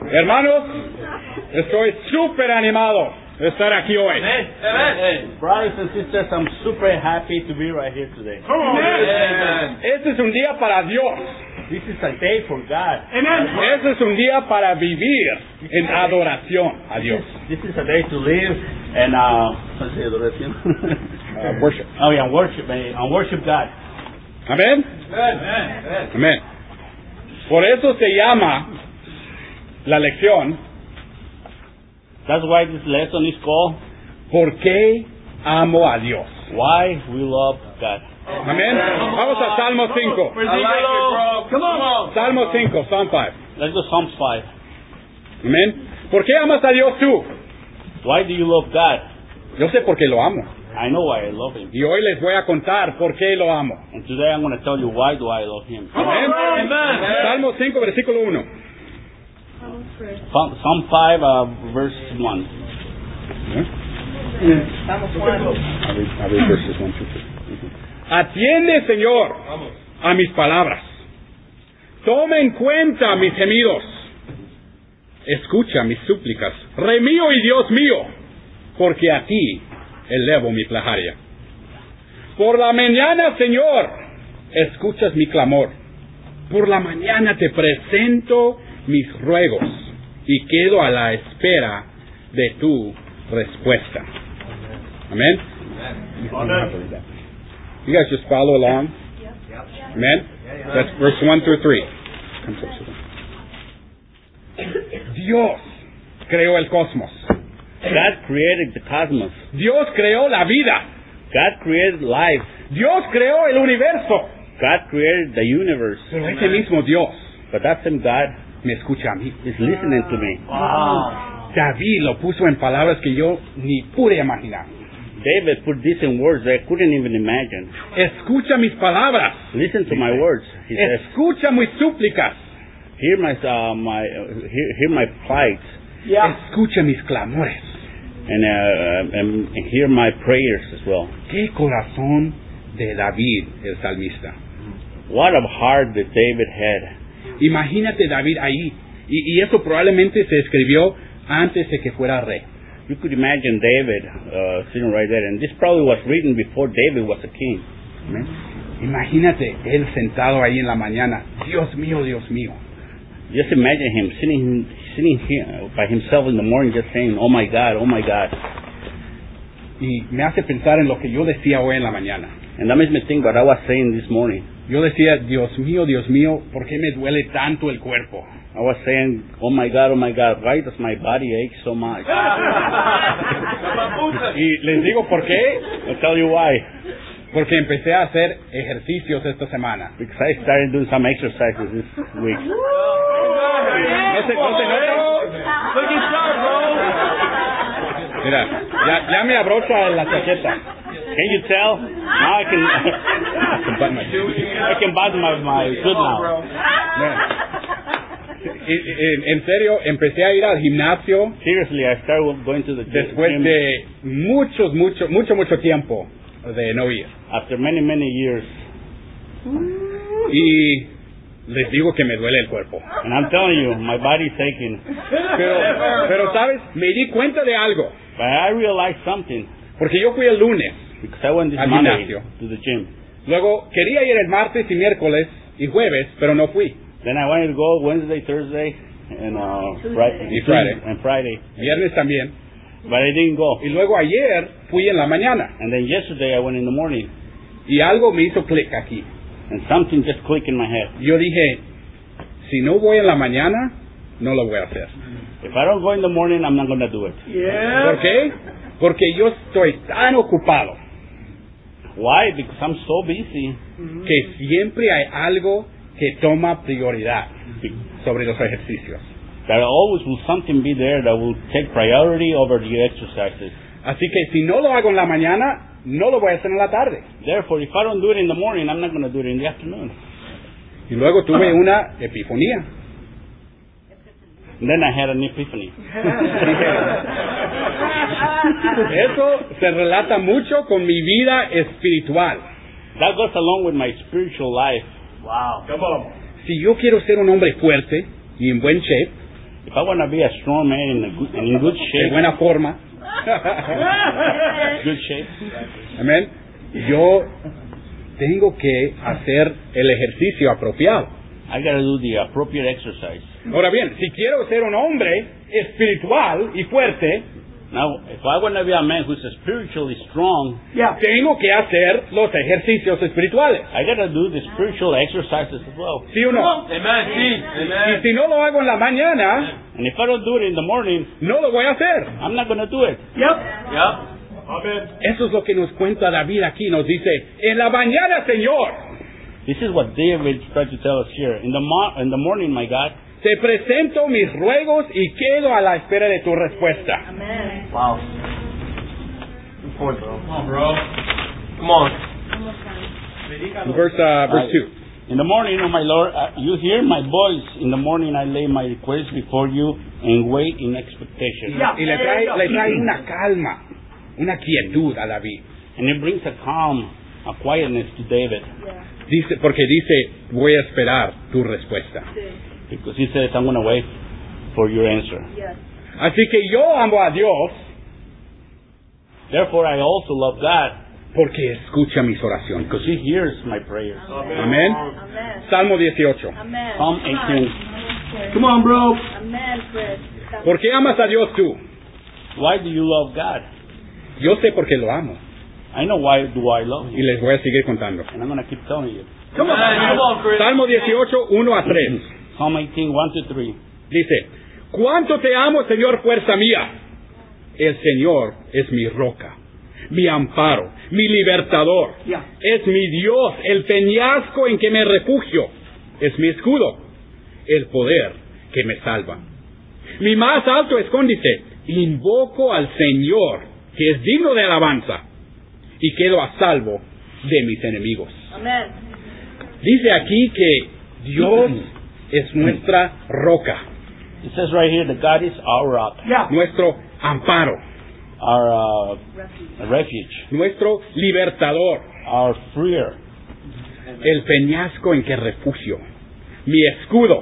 Hermanos, estoy súper animado de estar aquí hoy. Brothers and sisters, I'm super happy to be right here today. Este es un día para Dios. This is a day for God. Este es un día para vivir en adoración a Dios. This is a day to live and what's the adoración? Worship. Oh yeah, worship and worship God. Amén. Amén. Por eso se llama la lección, That's why this lesson is called ¿por qué amo a Dios? Why We Love God. Amén. Vamos a Salmo 5. Salmo 5, Psalm 5. Let's go Psalms 5. Amén. ¿Por qué amas a Dios tú? Why do you love God? Yo sé por qué lo amo. I know why I love Him. Y hoy les voy a contar por qué lo amo. And today I'm going to tell you why do I love Him. Amén. Salmo 5, versículo 1. Psalm 5, verse 1. A ver, verses 1 to 3. Atiende, Señor, a mis palabras. Toma en cuenta mis gemidos. Escucha mis súplicas. Rey mío y Dios mío, porque a ti elevo mi plegaria. Por la mañana, Señor, escuchas mi clamor. Por la mañana te presento mis ruegos y quedo a la espera de tu respuesta. Amén. You guys just follow along. Amen. That's verse 1 through 3. Come closer. Dios creó el cosmos. God created the cosmos. Dios creó la vida. God created life. Dios creó el universo. God created the universe. Pero ese mismo Dios But that same God me escucha a mí. is listening to me. David lo puso en palabras que yo ni pude imaginar. David put this in words that I couldn't even imagine. Escucha mis palabras. Listen to my words. He says, Escucha mis súplicas. hear my plight Escucha mis clamores. and hear my prayers as well. Qué corazón de David, el salmista. What a heart that David had. Imagínate David ahí. Y eso probablemente se escribió antes de que fuera rey. You could imagine David sitting right there, and this probably was written before David was a king. Amén. Imagínate él sentado ahí en la mañana. Dios mío, Dios mío. Just imagine him sitting here by himself in the morning, just saying, "Oh my God, oh my God." Y me hace pensar en lo que yo decía hoy en la mañana. And that makes me think what I was saying this morning. Yo decía, Dios mío, ¿por qué me duele tanto el cuerpo? I was saying, oh my God, why does my body ache so much? Y les digo por qué. I'll tell you why. Porque empecé a hacer ejercicios esta semana. Because I started doing some exercises this week. No se nota. Mira, ya me abrocha la chaqueta. Can you tell? Now I can button my suit now. En serio, empecé a ir al gimnasio. Seriously, I started going to the gym. Después de mucho tiempo de no ir. After many years. Y les digo que me duele el cuerpo. And I'm telling you, my body's aching. Pero sabes, me di cuenta de algo. But I realized something. Porque yo fui el lunes Because I went this al Monday gimnasio. to the gym. Luego quería ir el martes y miércoles y jueves, pero no fui. Then I wanted to go Wednesday, Thursday, and Friday. Viernes también. But I didn't go. Y luego ayer fui en la mañana. And then yesterday I went in the morning. Y algo me hizo clic aquí. And something just clicked in my head. Yo dije, si no voy en la mañana, no lo voy a hacer. If I don't go in the morning, I'm not going to do it. ¿Por qué? Porque yo estoy tan ocupado Why? Because I'm so busy. que siempre hay algo que toma prioridad sobre los ejercicios. There always will something be there that will take priority over the exercises. Así que si no lo hago en la mañana, no lo voy a hacer en la tarde. Therefore, if I don't do it in the morning, I'm not going to do it in the afternoon. Y luego tuve una epifanía. And then I had an epiphany. Eso se relata mucho con mi vida espiritual. That goes along with my spiritual life. Wow. Si yo quiero ser un hombre fuerte y en buen shape, If I want to be a strong man in good de shape, buena forma, good shape, amén, yo tengo que hacer el ejercicio apropiado. I got to do the appropriate exercise. Ahora bien, si quiero ser un hombre espiritual y fuerte, Now, if I want to be a man who's spiritually strong, tengo que hacer los ejercicios espirituales. I got to do the spiritual exercises as well. ¿Sí o no? Amen. Sí. Y Amen. si no lo hago en la mañana, And if I don't do it in the morning, no lo voy a hacer. I'm not going to do it. Yep. Amen. Eso es lo que nos cuenta David aquí. Nos dice, en la mañana, Señor, This is what David tried to tell us here. In the morning, my God, te presento mis ruegos y quedo a la espera de tu respuesta. Wow. Good point, bro. Come on, bro. Come on. Verse 2. in the morning, O my Lord, you hear my voice. In the morning, I lay my request before you and wait in expectation. Y le trae una calma, una quietud a David. And it brings a calm, a quietness to David. Porque dice, voy a esperar tu respuesta. Because he says, I'm going to wait for your answer. Así que yo amo a Dios Therefore, I also love God porque escucha mis oraciones. because he hears my prayers. Amén. Salmo 18. Psalm 18. Come on, bro. ¿Por qué amas a Dios tú? Why do you love God? Yo sé por qué lo amo. I know why do I love Y him. les voy a seguir contando. And I'm going to keep telling you. Come on, Chris. Salmo 18, 1 a 3. Psalm 18, 1 to 3. Dice, ¿cuánto te amo, Señor, fuerza mía? El Señor es mi roca, mi amparo, mi libertador. Es mi Dios, el peñasco en que me refugio. Es mi escudo, el poder que me salva. Mi más alto escondite. Invoco al Señor, que es digno de alabanza, y quedo a salvo de mis enemigos. Dice aquí que Dios es nuestra roca, It says right here that God is our rock, nuestro amparo, our refuge, nuestro libertador, our freer, el peñasco en que refugio, mi escudo,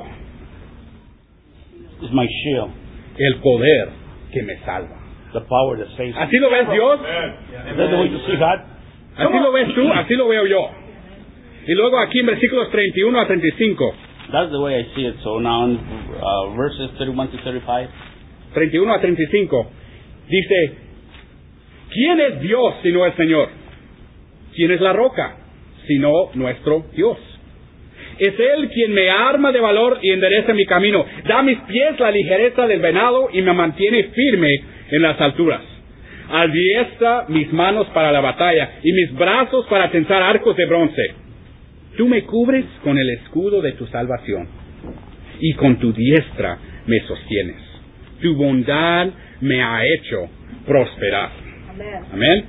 is my shield, el poder que me salva. the power that saves me. ¿Así lo ves Dios? Is that the way to see God? ¿Así lo ves tú? Así lo veo yo. Y luego aquí en versículos 31 a 35. That's the way I see it. So now in verses 31 to 35, 31 a 35. Dice, ¿quién es Dios sino el Señor? ¿Quién es la roca sino nuestro Dios? Es Él quien me arma de valor y endereza mi camino. Da a mis pies la ligereza del venado y me mantiene firme en las alturas. Adiestra mis manos para la batalla y mis brazos para tensar arcos de bronce. Tú me cubres con el escudo de tu salvación y con tu diestra me sostienes. Tu bondad me ha hecho prosperar. Amén.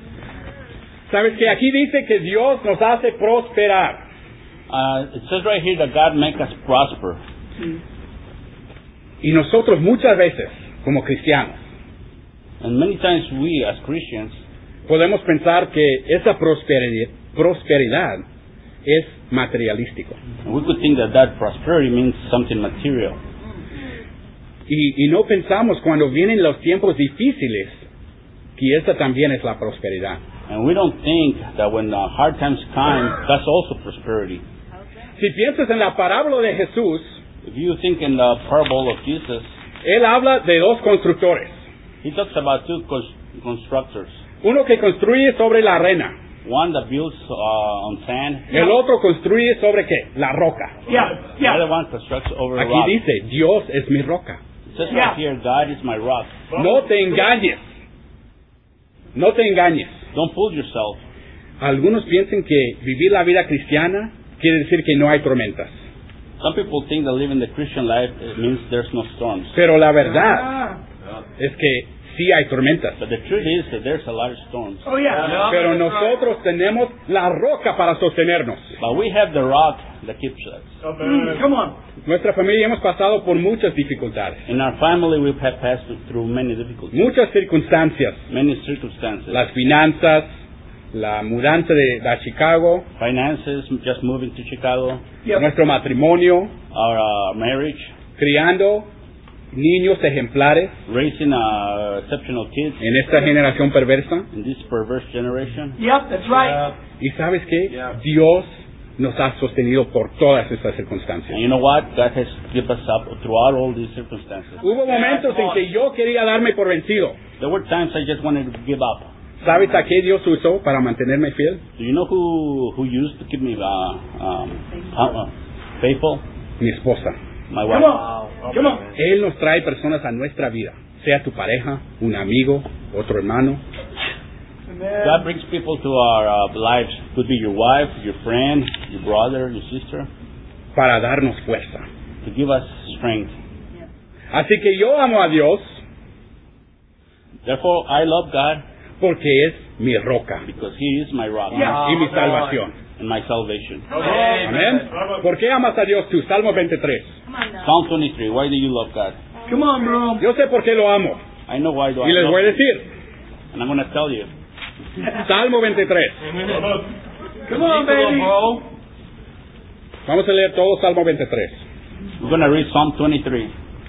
¿Sabes que aquí dice que Dios nos hace prosperar? it says right here that God make us prosper. Y nosotros muchas veces, como cristianos, And many times we as Christians, podemos pensar que esa prosperidad es materialístico. we could think that prosperity means something material. Y no pensamos cuando vienen los tiempos difíciles que esa también es la prosperidad. And we don't think that when hard times come, that's also prosperity. Si piensas en la parábola de Jesús, If you think in the parable of Jesus, Él habla de dos constructores. he talks about two constructors. Uno que construye sobre la arena. One that builds on sand. El otro construye sobre ¿qué? La roca. The other one constructs over a Aquí rock. dice, Dios es mi roca. It says right here, God is my rock. No te engañes. No te engañes. Don't fool yourself. Algunos piensan que vivir la vida cristiana quiere decir que no hay tormentas. Some people think that living the Christian life means there's no storms. Pero la verdad es que sí hay tormentas. But the truth is that there's a lot of storms. Pero nosotros tenemos la roca para sostenernos. But we have the rock that keeps us. Come on. Nuestra familia hemos pasado por muchas dificultades, In our family, we've had passed through many difficulties, muchas circunstancias. many circumstances. Las finanzas, la mudanza a Chicago, Finances, just moving to Chicago, nuestro matrimonio, our marriage, criando niños ejemplares raising exceptional kids en esta generación perversa. in this perverse generation. Yep, that's right. ¿Y sabes qué? Yeah. Dios nos ha sostenido por todas estas circunstancias. And you know what? God has kept us up throughout all these circumstances. Hubo momentos en que yo quería darme por vencido. There were times I just wanted to give up. ¿Sabes a qué Dios usó para mantenerme fiel? Do you know who used to keep me faithful? Mi esposa. My Come wife. on. Come on. Él nos trae personas a nuestra vida, sea tu pareja, un amigo, otro hermano, God brings people to our lives. Could be your wife, your friend, your brother, your sister, para darnos fuerza. to give us strength. Así que yo amo a Dios Therefore, I love God porque es mi roca because He is my rock y mi salvación. and my salvation. Amén. ¿Por qué amas a Dios tú? Salmo 23. Psalm 23. Why do you love God? Come on, bro. Yo sé por qué lo amo I know why do I y les love voy a Him, decir. and I'm going to tell you. Salmo 23. Come on, baby. Vamos a leer todo Salmo 23. We're going to read Psalm 23.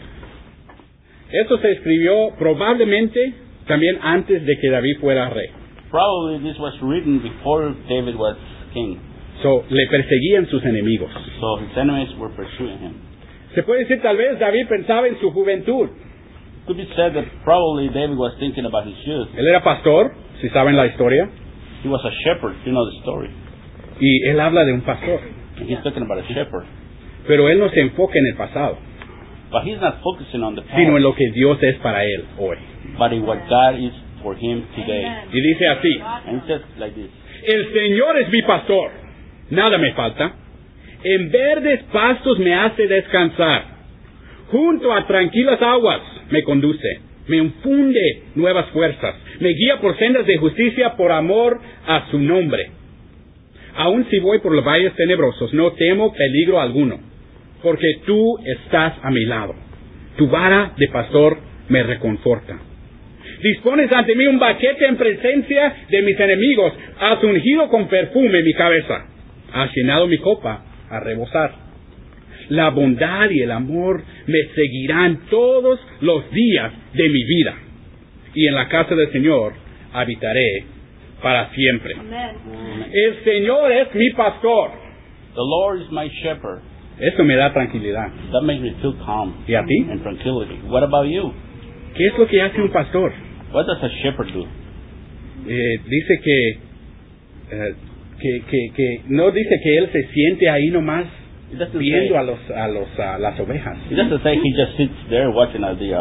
Esto se escribió probablemente también antes de que David fuera rey. Probably this was written before David was king, So, le perseguían sus enemigos. so his enemies were pursuing him. Se puede decir tal vez David pensaba en su juventud. It could be said that probably David was thinking about his youth. Él era pastor, si saben la historia, He was a shepherd, you know the story. y él habla de un pastor. And he's talking about a shepherd. Pero él no se enfoca en el pasado, But he's not focusing on the past, sino en lo que Dios es para él hoy. but in what God is for him today. Y dice así: And it says like this. el Señor es mi pastor, nada me falta. En verdes pastos me hace descansar. Junto a tranquilas aguas me conduce. Me infunde nuevas fuerzas. Me guía por sendas de justicia por amor a su nombre. Aun si voy por los valles tenebrosos, no temo peligro alguno, porque tú estás a mi lado. Tu vara de pastor me reconforta. Dispones ante mí un banquete en presencia de mis enemigos. Has ungido con perfume mi cabeza. Has llenado mi copa a rebosar. La bondad y el amor me seguirán todos los días de mi vida. Y en la casa del Señor habitaré para siempre. El Señor es mi pastor. The Lord is my shepherd. Eso me da tranquilidad. That makes me feel calm ¿Y a ti? and tranquility. What about you? ¿Qué es lo que hace un pastor? What does a shepherd do? Dice que no dice que él se siente ahí nomás It doesn't viendo say, a las ovejas. it doesn't say he just sits there watching at the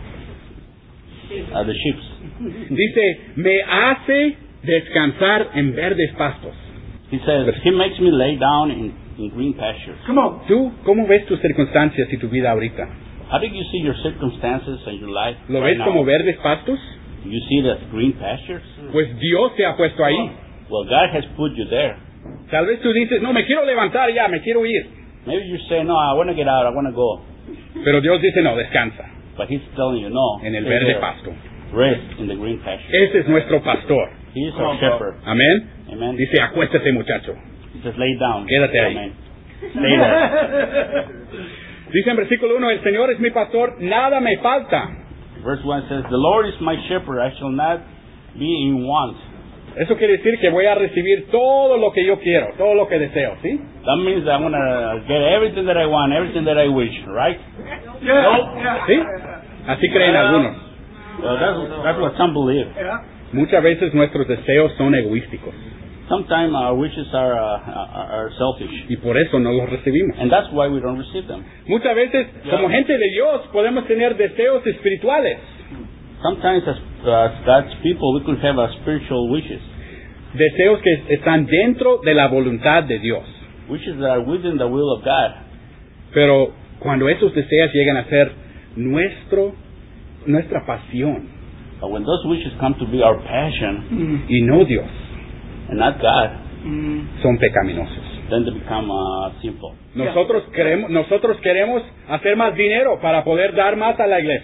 sheep. Dice, me hace descansar en verdes pastos. He says, he makes me lay down in green pastures. Come on. ¿Tú cómo ves tus circunstancias y tu vida ahorita? How do you see your circumstances and your life ¿Lo right ves now? como verdes pastos? You see it as green pastures? Pues Dios te ha puesto ahí. Well, God has put you there. Tal vez tú dices, no, me quiero levantar ya, me quiero ir. Maybe you say, no, I want to get out, I want to go. Pero Dios dice, no, descansa But He's telling you, no. en el stay verde there. pasto. Rest in the green pasture. Ese es nuestro pastor. He is our shepherd. Amén. Amen. Dice, acuéstate muchacho. He says, lay down. Quédate ahí. Amen. Stay there. Dice en versículo 1, el Señor es mi pastor, nada me falta. Verse 1 says, the Lord is my shepherd, I shall not be in want. Eso quiere decir que voy a recibir todo lo que yo quiero, todo lo que deseo, ¿sí? That means that I'm going to get everything that I want, everything that I wish, right? Yeah. ¿Sí? Así creen algunos. Well, that's what some believe. Yeah. Muchas veces nuestros deseos son egoísticos Sometimes our wishes are selfish, y por eso no los recibimos. and that's why we don't receive them. Muchas veces, como gente de Dios, podemos tener deseos espirituales, Sometimes as God's people, we could have spiritual wishes, deseos que están dentro de la voluntad de Dios. wishes that are within the will of God. Pero cuando esos deseos llegan a ser nuestra pasión But when those wishes come to be our passion y no Dios, and not God, son pecaminosos. then they become sinful. Nosotros queremos hacer más dinero para poder dar más a la iglesia.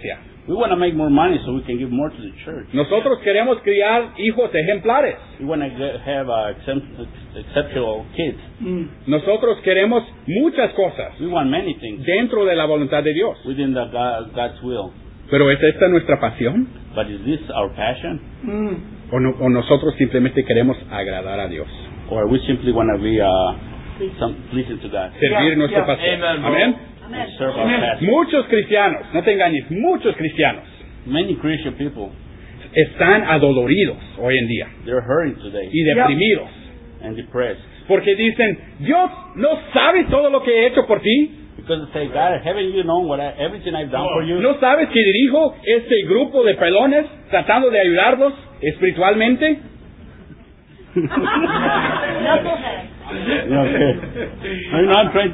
We want to make more money so we can give more to the church. Nosotros queremos criar hijos ejemplares. We want to have exceptional kids. Nosotros queremos muchas cosas We want many things dentro de la voluntad de Dios. within God's will. Pero ¿es esta nuestra pasión? But is this our passion? ¿O nosotros simplemente queremos agradar a Dios? Or we simply want to be pleasing to God? Servir nuestra pasión. Amen, bro. Amén. And serve our passion. Muchos cristianos, no te engañes, muchos cristianos Many Christian people, están adoloridos hoy en día they're hurting today y deprimidos and depressed. porque dicen, Dios, ¿no sabes todo lo que he hecho por ti? Because they say, God, haven't you known everything I've done for you? ¿No sabes que dirijo este grupo de pelones tratando de ayudarlos espiritualmente? Okay. I'm trying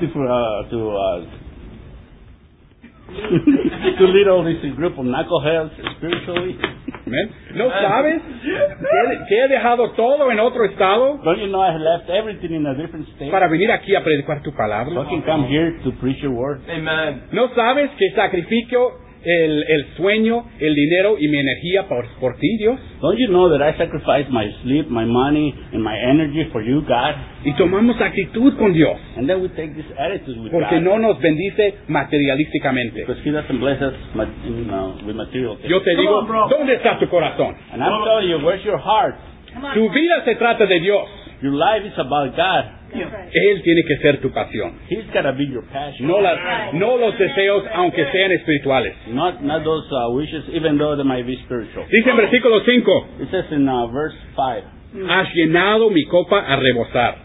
to lead all this group of knuckleheads spiritually. Amén. ¿No sabes que he dejado todo en otro estado Don't you know I left everything in a different state? para venir aquí a predicar tu So palabra? I can come here to preach your word. Amen. ¿No sabes que sacrifico el sueño, el dinero y mi energía por ti, Dios? Don't you know that I sacrifice my sleep, my money, and my energy for you, God? Y tomamos actitud con Dios And then we take this attitude with porque God. no nos bendice materialísticamente. Because He doesn't bless us with material things. Yo te digo, ¿dónde está tu corazón? And I'm telling you, where's your heart? Tu vida se trata de Dios. Your life is about God. Él tiene que ser tu pasión. He's got to be your passion. No los deseos, aunque sean espirituales. Not those wishes, even though they might be spiritual. Dice en versículo 5, It says in verse 5, has llenado mi copa a rebosar.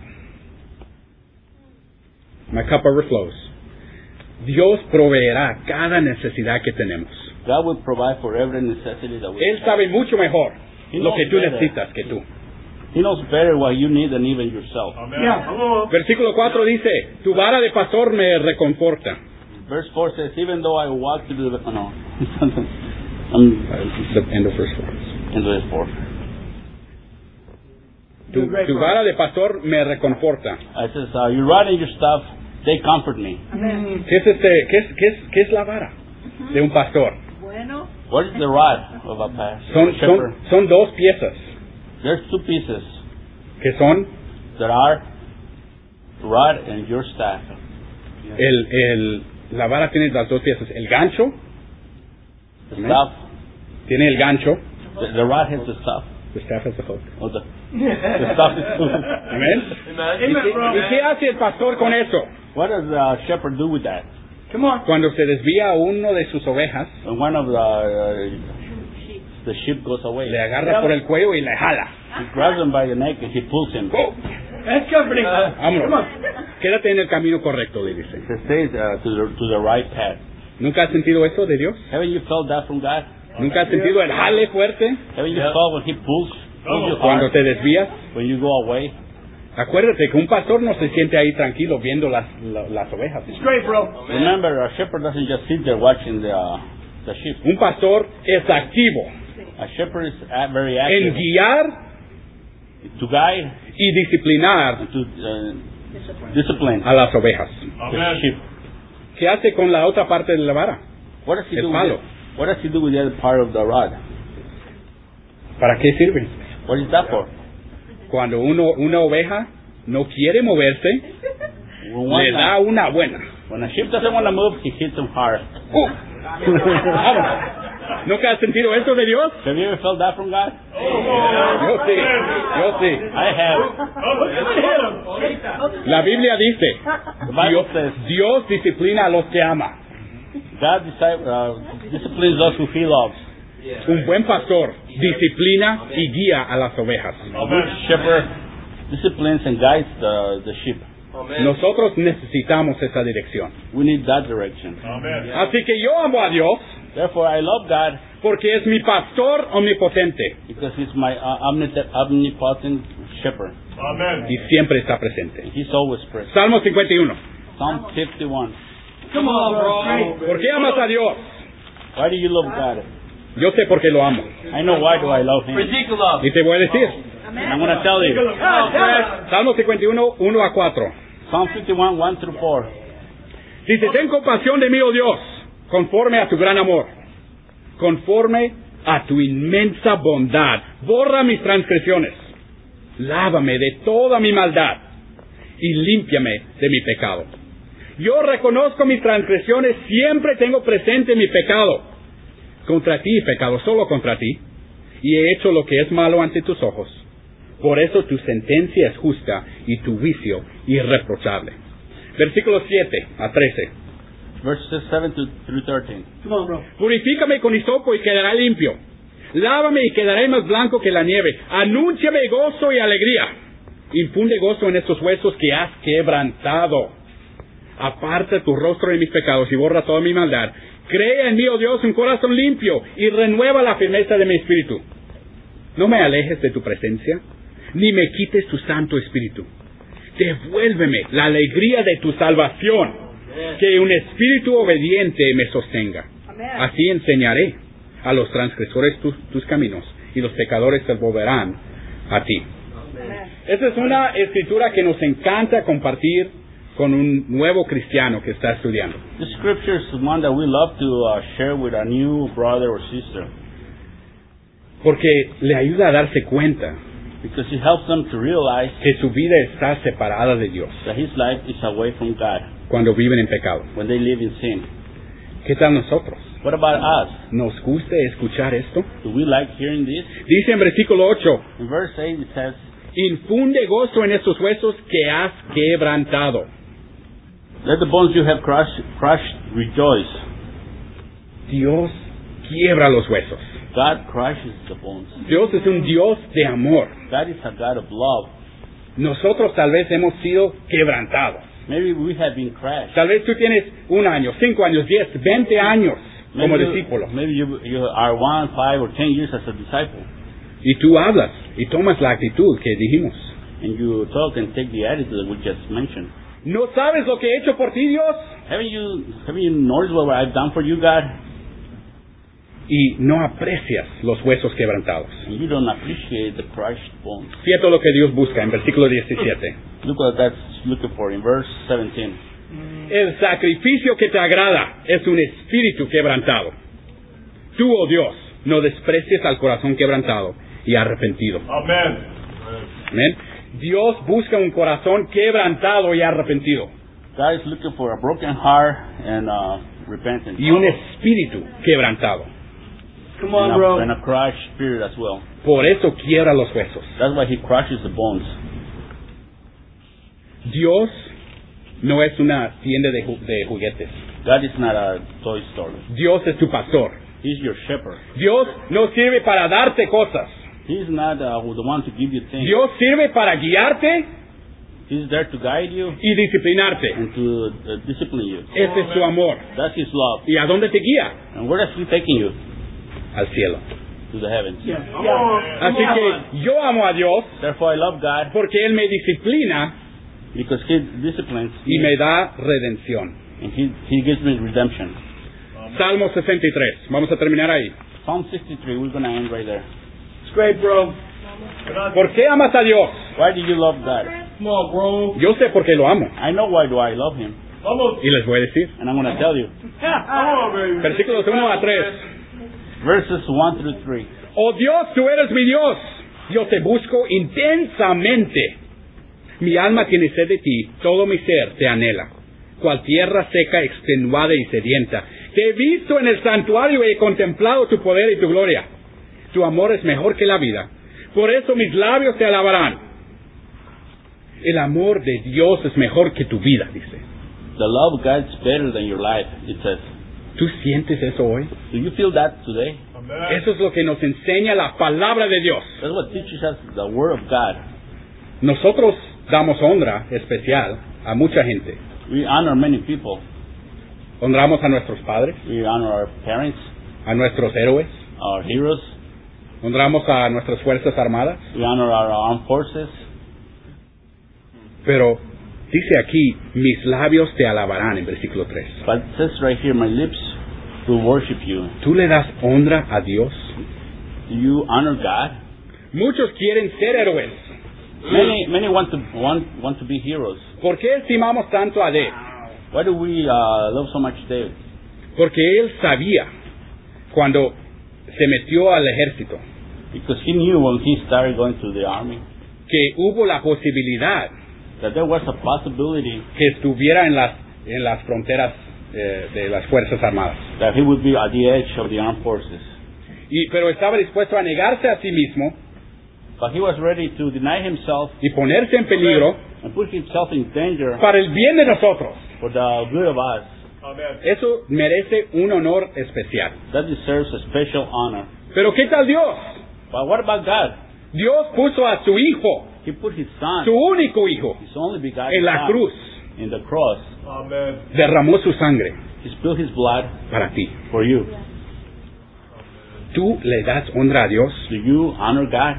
My cup overflows. Dios proveerá cada necesidad que tenemos. God will provide for every necessity that we Él have. sabe mucho mejor He lo knows que tú better. necesitas que tú. He knows better what you need than even yourself. Versículo 4 dice, tu vara de pastor me reconforta. Verse 4 says, even though I walk through the... No. The end of verse 4. Into this 4. Tu vara de pastor me reconforta. It says, your rod and your staff, they comfort me. ¿Qué es la vara de un pastor? What is the rod of a shepherd? Son dos piezas There's two pieces que son that are rod and your staff. la vara tiene las dos piezas, el gancho, The staff, tiene el gancho, the rod has the staff. the staff has the hook. Oh, the staff is Amén. Amen. ¿Y qué hace el pastor con eso? What does the shepherd do with that? Cuando se desvía uno de sus ovejas, When one of the sheep goes away, le agarra por el cuello y le jala. he grabs him by the neck and he pulls him. ¡Oh! Vámonos. Quédate en el camino correcto, le dice. He stays to the right path. ¿Nunca has sentido eso de Dios? Haven't you felt that from God? ¿Nunca has sentido el jale fuerte Haven't you felt when he pulls you cuando hard te desvías? when you go away? Acuérdate que un pastor no se siente ahí tranquilo viendo las ovejas. Remember, a shepherd doesn't just sit there watching the sheep. Un pastor es activo A shepherd is very en active guiar to guide y disciplinar and to discipline a las ovejas. the sheep. ¿Qué hace con la otra parte de la vara? What does he El do? palo. What does he do with the other part of the rod? ¿Para qué sirve? What is that for? Cuando una oveja no quiere moverse, le da una buena. When a sheep doesn't want to move, he hits him hard. Vámonos. ¿Nunca has sentido eso de Dios? Have you ever felt that from God? Yo sí. I have. La Biblia dice, The Bible says Dios disciplina a los que ama. God disciplines those who he loves. Un buen pastor disciplina y guía a las ovejas. A good shepherd disciplines and guides the sheep. Nosotros necesitamos esa dirección. We need that direction. Así que yo amo a Dios Therefore, I love God porque es mi pastor omnipotente because he's my omnipotent shepherd. y siempre está presente. He's always present. Salmo 51. Psalm 51. Come on, bro. ¿Por qué amas a Dios? Why do you love God? Yo sé por qué lo amo. I know why do I love him. Ridiculous. Y te voy a decir. I'm going to tell you. Salmo 51, 1 a 4. Psalm 51, 1 through 4. Dice, ten compasión de mí, oh Dios, conforme a tu gran amor. conforme a tu inmensa bondad, borra mis transgresiones. Lávame de toda mi maldad y límpiame de mi pecado. Yo reconozco mis transgresiones, siempre tengo presente mi pecado. Contra ti he pecado, solo contra ti, y he hecho lo que es malo ante tus ojos. Por eso tu sentencia es justa y tu juicio irreprochable. Versículos 7 a 13. Verses 7 through 13. Come on, bro. Purifícame con hisopo y quedará limpio. Lávame y quedaré más blanco que la nieve. Anúnciame gozo y alegría. Infunde gozo en estos huesos que has quebrantado. Aparta tu rostro de mis pecados y borra toda mi maldad. Crea en mí, oh Dios, un corazón limpio y renueva la firmeza de mi espíritu. No me alejes de tu presencia, ni me quites tu Santo Espíritu. Devuélveme la alegría de tu salvación, que un espíritu obediente me sostenga. Así enseñaré a los transgresores tus caminos, y los pecadores se volverán a ti. Esta es una escritura que nos encanta compartir con un nuevo cristiano que está estudiando. This scripture is one that we love to share with a new brother or sister, Porque le ayuda a darse cuenta because it helps them to realize que su vida está separada de Dios that his life is away from God cuando viven en pecado. when they live in sin. ¿Qué tal nosotros? What about us? ¿Nos gusta escuchar esto? Do we like hearing this? Dice en versículo 8, In verse 8 it says, infunde gozo en estos huesos que has quebrantado. let the bones you have crushed rejoice. Dios quiebra los huesos. God crushes the bones. Dios es un Dios de amor. God is a God of love. Nosotros tal vez hemos sido quebrantados. Maybe we have been crushed. Tal vez tú tienes 1 año, 5 años, 10, 20 años como discípulo. Maybe you are 1, 5, or 10 years as a disciple, Y tú hablas y tomas la actitud que dijimos. and you talk and take the attitude that we just mentioned. ¿No sabes lo que he hecho por ti, Dios? Haven't you noticed what I've done for you, God? Y no aprecias los huesos quebrantados. And you don't appreciate the crushed bones. Fíjate lo que Dios busca en versículo 17. Look what that's looking for in verse 17. El sacrificio que te agrada es un espíritu quebrantado. Tú, oh Dios, no desprecies al corazón quebrantado y arrepentido. Amen. Amén. Dios busca un corazón quebrantado y arrepentido. God is looking for a broken heart and repentance. Y un espíritu quebrantado. Come on, bro. And a crushed spirit as well. Por eso quiebra los huesos. That's why he crushes the bones. Dios no es una tienda de juguetes. God is not a toy store. Dios es tu pastor. He's your shepherd. Dios no sirve para darte cosas. He's not the one to give you things. Dios sirve para guiarte He's there to guide you y disciplinarte. and to discipline you. Ese es su amor. That's His love. ¿Y a dónde te guía? And where is He taking you? Al cielo. To the heavens. Yeah. Así que yo amo a Dios Therefore, I love God porque Él me disciplina because He disciplines y me me da redención. and He gives me redemption. Salmo 63. Vamos a terminar ahí. Psalm 63, we're going to end right there. It's great, bro. ¿Por qué amas a Dios? Why do you love God? Come on, bro. Yo sé por qué lo amo. I know why do I love Him. Vamos. Y les voy a decir. And I'm going to tell you. Come on, baby. Versículos 1 a 3. Verses 1 through 3. Oh Dios, tú eres mi Dios. Yo te busco intensamente. Mi alma tiene sed de ti. Todo mi ser te anhela. Cual tierra seca, extenuada y sedienta. Te he visto en el santuario y he contemplado tu poder y tu gloria. Tu amor es mejor que la vida. Por eso mis labios te alabarán. El amor de Dios es mejor que tu vida, dice. The love of God is better than your life, it says. ¿Tú sientes eso hoy? Do you feel that today? Eso es lo que nos enseña la palabra de Dios. That's what teaches us the Word of God. Nosotros damos honra especial a mucha gente. We honor many people. Honramos a nuestros padres, We honor our parents, a nuestros héroes, our heroes. honramos a nuestras fuerzas armadas. We honor our armed forces. Pero dice aquí, mis labios te alabarán en versículo 3. But it says right here, my lips will worship you. ¿Tú le das honra a Dios? Do you honor God? Muchos quieren ser héroes. Many want to be heroes. ¿Por qué estimamos tanto a David? Why do we love so much David? Porque él sabía cuando se metió al ejército, because he knew when he started going to the army que hubo la posibilidad that there was a possibility que estuviera en las fronteras de las Fuerzas Armadas. that he would be at the edge of the armed forces. Pero estaba dispuesto a negarse a sí mismo But he was ready to deny himself y ponerse en peligro and put himself in danger para el bien de nosotros. for the good of us. Eso merece un honor especial. That deserves a special honor. Pero ¿qué tal Dios? But what about God? Dios puso a su hijo, He put his son, su único hijo, his only begotten en la son, cruz. in the cross. Derramó su sangre He spilled his blood para ti. for you. ¿Tú le das honra a Dios? Do you honor God?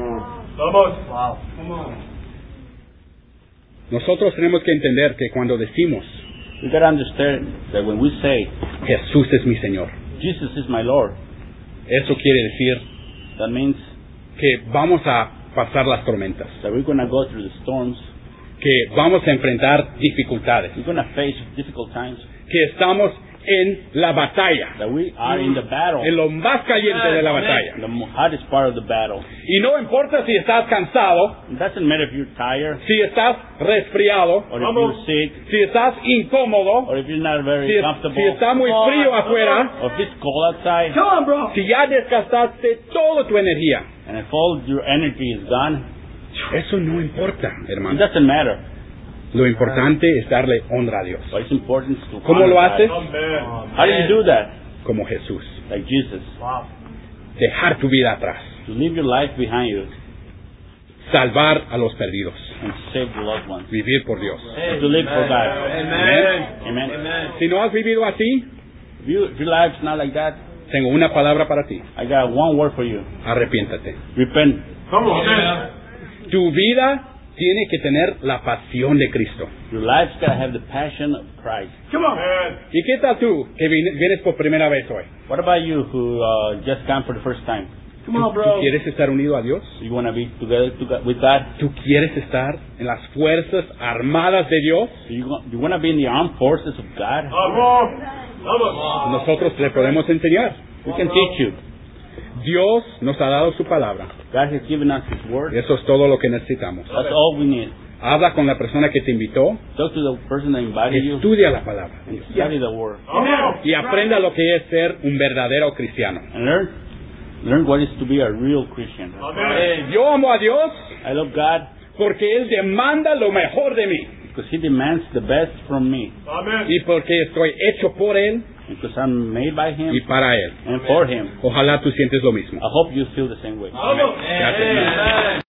Nosotros tenemos que entender que cuando decimos We gotta understand that when we say, Jesús es mi Señor, Jesus is my Lord, eso quiere decir that means que vamos a pasar las tormentas, that we're gonna go through the storms, que vamos a enfrentar dificultades, we're gonna face difficult times, que estamos en la batalla, that we are in the battle, en lo más caliente de la batalla. the hottest part of the battle. Y no importa si estás cansado, It doesn't matter if you're tired, si estás resfriado, or if you're sick, si estás incómodo, or if you're not very si comfortable, está muy frío afuera, or if it's cold outside, si ya desgastaste toda tu energía. and if all your energy is gone, Eso no importa, it hermano. doesn't matter. Lo importante es darle honra a Dios. But it's important to ¿Cómo honor lo God. haces? How do you do that? Como Jesús. Like Jesus. Dejar tu vida atrás. To leave your life behind you Salvar a los perdidos. and save the loved ones. Vivir por Dios. To live for God. Amén. Amen. Si no has vivido así, If your life's not like that, tengo una palabra para ti. I got one word for you. Arrepiéntate. Repent. Tu vida tiene que tener la pasión de Cristo. Your life's got to have the passion of Christ. ¿Y qué tal tú que vienes por primera vez hoy? What about you who just come for the first time? ¿Tú quieres estar unido a Dios? You want to be together with God? ¿Tú quieres estar en las fuerzas armadas de Dios? You want to be in the armed forces of God? Nosotros le podemos enseñar. We can teach you. Dios nos ha dado su palabra. God has given us His word. Y eso es todo lo que necesitamos. That's all we need. Habla con la persona que te invitó. Talk to the person that invited you. Estudia la palabra. And study the word. Y aprenda lo que es ser un verdadero cristiano. And learn what is to be a real Christian. Yo amo a Dios I love God porque Él demanda lo mejor de mí. because He demands the best from me. Y porque estoy hecho por Él Because I'm made by y Him para Él. and for Him. Ojalá tú sientes lo mismo. I hope you feel the same way. Gracias.